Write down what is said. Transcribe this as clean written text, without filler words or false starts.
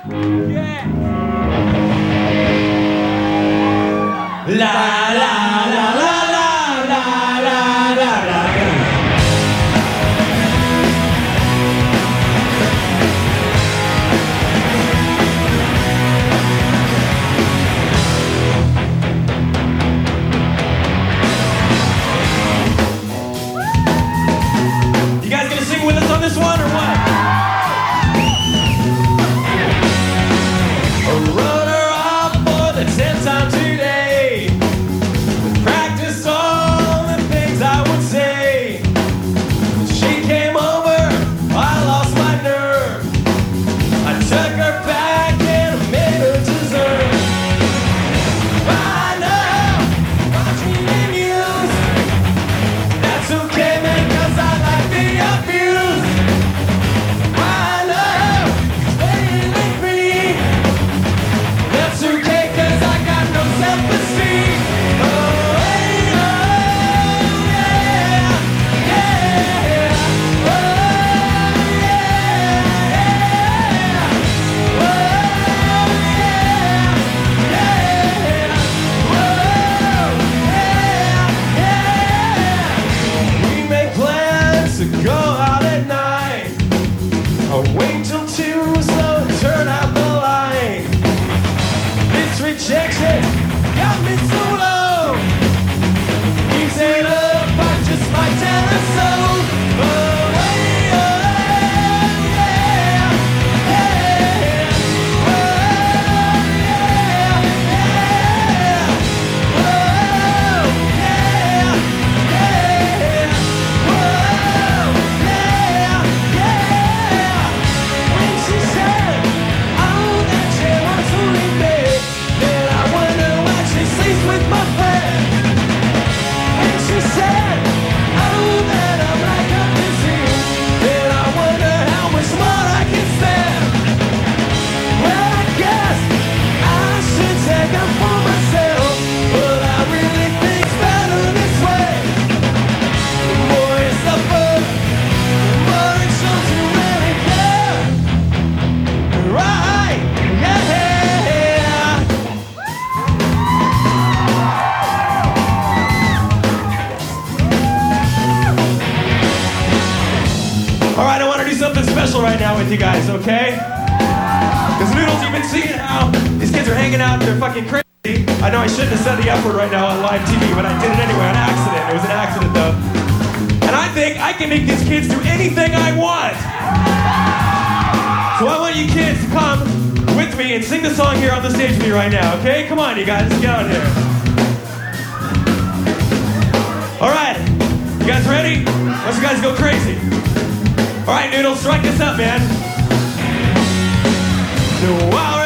Yeah. La la la la la la la la la. You guys gonna sing with us on this one or what? A runner-up for the 10th time today. Practice all the things I would say. She came over, I lost my nerve. I took her back and made her dessert. I know, watching the news. That's okay, man, 'cause I like the abuse. I know, staying free. That's okay, 'cause I got no self-esteem. Oh, hey, oh, yeah, yeah. Oh, yeah, yeah. Oh, yeah, yeah. Oh, yeah, yeah. We make plans to go out at night. I'll wait till 2, so turn out the light. This rejection got me so low. These ain't up, I just might tell her so. Oh, hey, oh, yeah, yeah. Oh, yeah, yeah. Oh, yeah, yeah. Oh, yeah, yeah. When she said, oh, that she wants to leave me, then I wonder why she sleeps with my friend. When she said, oh, that I'm like a disease, then I wonder how much more I can stand. Well, I guess I should take up for myself, but I really think's better this way. The more you suffer, the more it shows you really care. Right, yeah. All right, I want to do something special right now with you guys, okay? Because Noodles, you've been seeing how these kids are hanging out and they're fucking crazy. I know I shouldn't have said the F word right now on live TV, but I did it anyway on accident. It was an accident, though. And I think I can make these kids do anything I want. So I want you kids to come with me and sing the song here on the stage with me right now, okay? Come on, you guys, let's get out here. All right, you guys ready? Let's you guys go crazy. All right, Noodles, strike this up, man. No, all